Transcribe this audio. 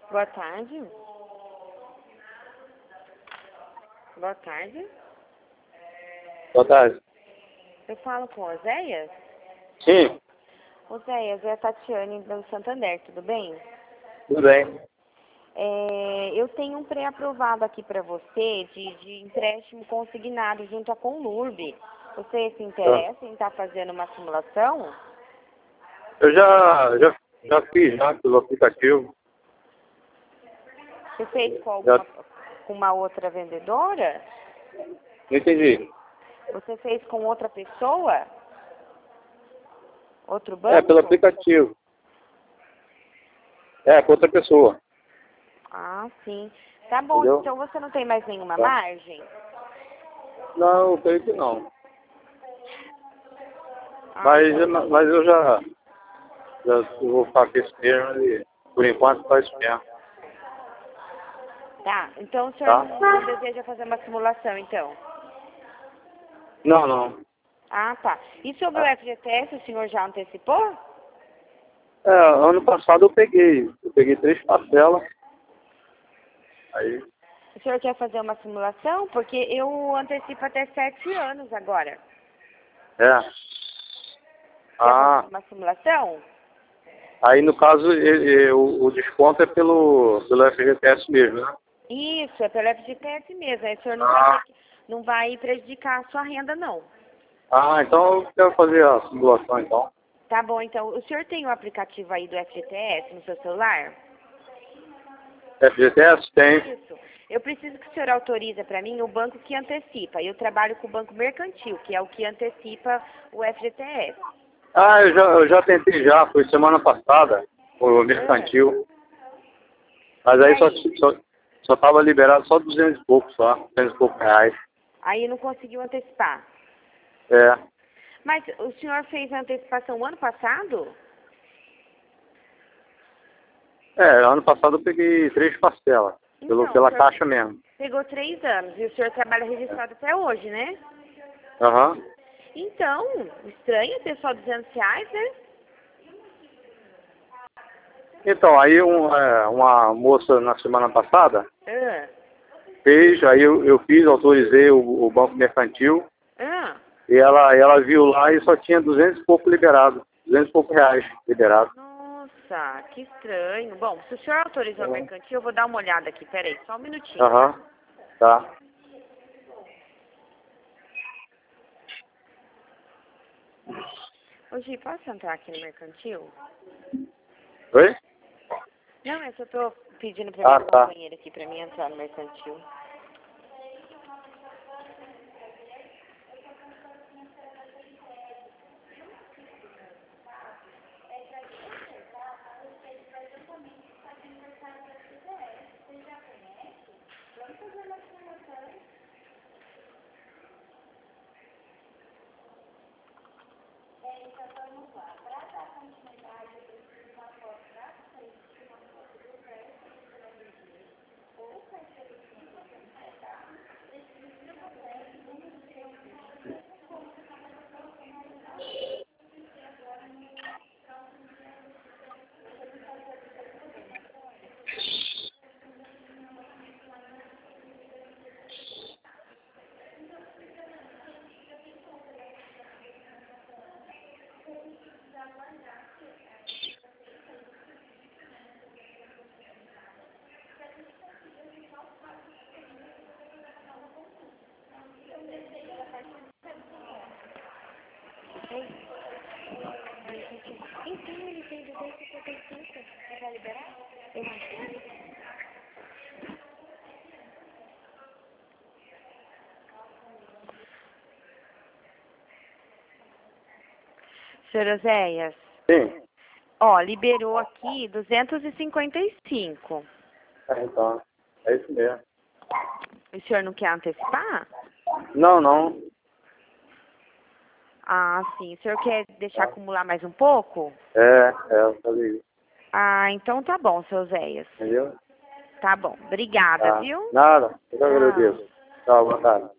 Boa tarde. Boa tarde. Boa tarde. Eu falo com o Oséias? Sim, Oséias, é a Tatiane do Santander, tudo bem? tudo bem. Eu tenho um pré-aprovado aqui para você de empréstimo consignado junto à Conlurb. Você se interessa em estar fazendo uma simulação? Eu já fiz pelo aplicativo. Você fez com Já, com uma outra vendedora? não entendi. Você fez com outra pessoa? Outro É, banco? pelo aplicativo. É, com outra pessoa. Ah, sim. Tá bom, Entendeu? então você não tem mais nenhuma Tá. margem? Não, eu creio que não. Ah, Mas eu já vou ficar com esse mesmo e por enquanto faz isso mesmo. tá. Então o senhor Tá? não deseja fazer uma simulação, então? Não, não. Ah, tá. E sobre o Tá. FGTS, o senhor já antecipou? É, ano passado eu peguei 3 parcelas. Aí, O senhor quer fazer uma simulação? Porque eu antecipo até 7 anos agora. é. Quer fazer Ah, uma simulação? aí no caso o desconto é pelo FGTS mesmo, né? Isso, é pelo FGTS mesmo. Aí o senhor Ah, não vai prejudicar a sua renda, não. então eu quero fazer a simulação então. Tá bom, então. O senhor tem o aplicativo aí do FGTS no seu celular? FGTS tem. Isso. Eu preciso que o senhor autorize para mim o banco que antecipa. Eu trabalho com o Banco Mercantil, que é o que antecipa o FGTS. Ah, eu já tentei foi semana passada, o mercantil. Mas E aí aí? só tava liberado só 200 e pouco só, 200 e poucos reais. Aí não conseguiu antecipar. É. Mas o senhor fez a antecipação ano passado? Ano passado eu peguei 3 parcelas, Então, o pela senhor caixa mesmo. pegou 3 anos e o senhor trabalha registrado até hoje, né? Aham. Então, estranho ter só R$ 200, né? Então, aí uma moça na semana passada Ah, fez, aí eu fiz, autorizei o Banco Mercantil, ah. e ela viu lá e só tinha 200 e pouco liberado, 200 e poucos reais liberado. Nossa, que estranho. Bom, se o senhor autorizou o mercantil, eu vou dar uma olhada aqui. Peraí, só um minutinho, tá? Aham, tá. Ô, Gi, posso entrar aqui no mercantil? Oi? Não, é que eu tô pedindo pra Ah, minha tá. companheira aqui pra mim entrar no mercantil. Então, ele tem 255. Você vai liberar? Eu acho. Senhor Oséias, Sim. ó, liberou aqui 255. Então, é isso mesmo. O senhor não quer antecipar? Não, não. Ah, sim. O senhor quer deixar Tá. acumular mais um pouco? Eu falei isso, Ah, então tá bom, seu Oséias. entendeu? Tá bom. Obrigada, Tá. viu? Nada, eu que Tchau. agradeço. Tchau, boa tarde.